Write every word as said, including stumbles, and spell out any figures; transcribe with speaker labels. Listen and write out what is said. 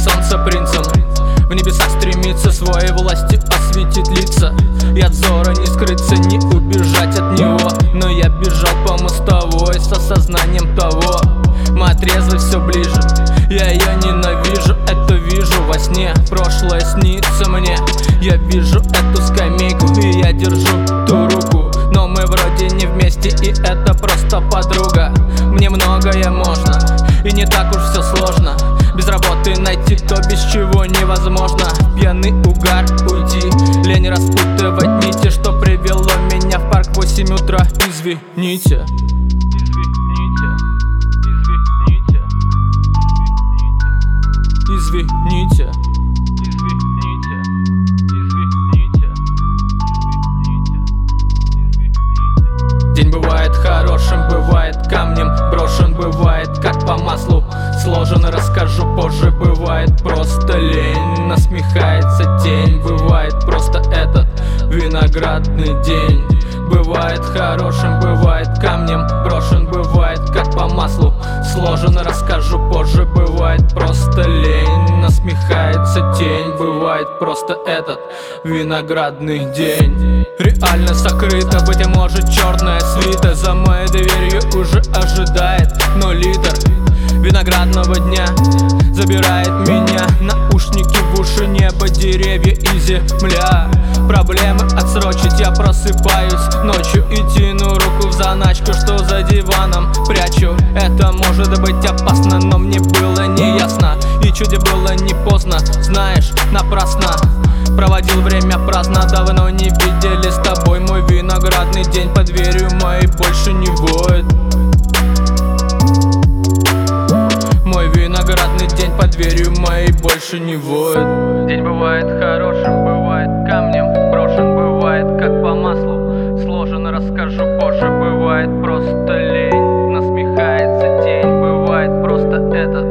Speaker 1: солнца принцем, в небесах стремится своей властью осветить лица. И от взора не скрыться, не убежать от него. Но я бежал по мостовой с осознанием того: моя трезвость все ближе, я ее ненавижу, это вижу во сне. Прошлое снится мне, я вижу эту скамейку, и я держу ту руку. Но мы вроде не вместе, и это просто подруга. Мне многое можно, и не так уж все сложно. Без работы найти то, без чего невозможно. Пьяный угар уйти, лень распутывать нити, что привело меня в парк в восемь утра. Извините. Извините. День бывает хорошим, бывает камнем брошен, бывает как по маслу сложен. Расскажу позже, бывает просто лень, насмехается тень. Бывает просто этот виноградный день. Бывает хорошим, бывает камнем брошен, бывает как по маслу сложен. Расскажу позже, бывает просто лень, насмехается тень. Бывает просто этот виноградный день. Реально сокрыто, быть может, черная свита за моей дверью уже ожидает. Но литр виноградного дня забирает меня. Наушники в уши, небо, деревья и земля. Проблемы отсрочить, я просыпаюсь ночью и тяну руку в заначку, что за диваном прячу. Это может быть опасно, но мне было неясно, и чуде было не поздно, знаешь, напрасно проводил время праздно. Давно не видели с тобой мой виноградный день. Под дверью моей больше не воет мой виноградный день, под дверью моей больше не воет. День бывает хорошим, бывает камнем брошен, бывает как по маслу сложен. Расскажу позже, бывает просто лень, насмехается тень. Бывает просто этот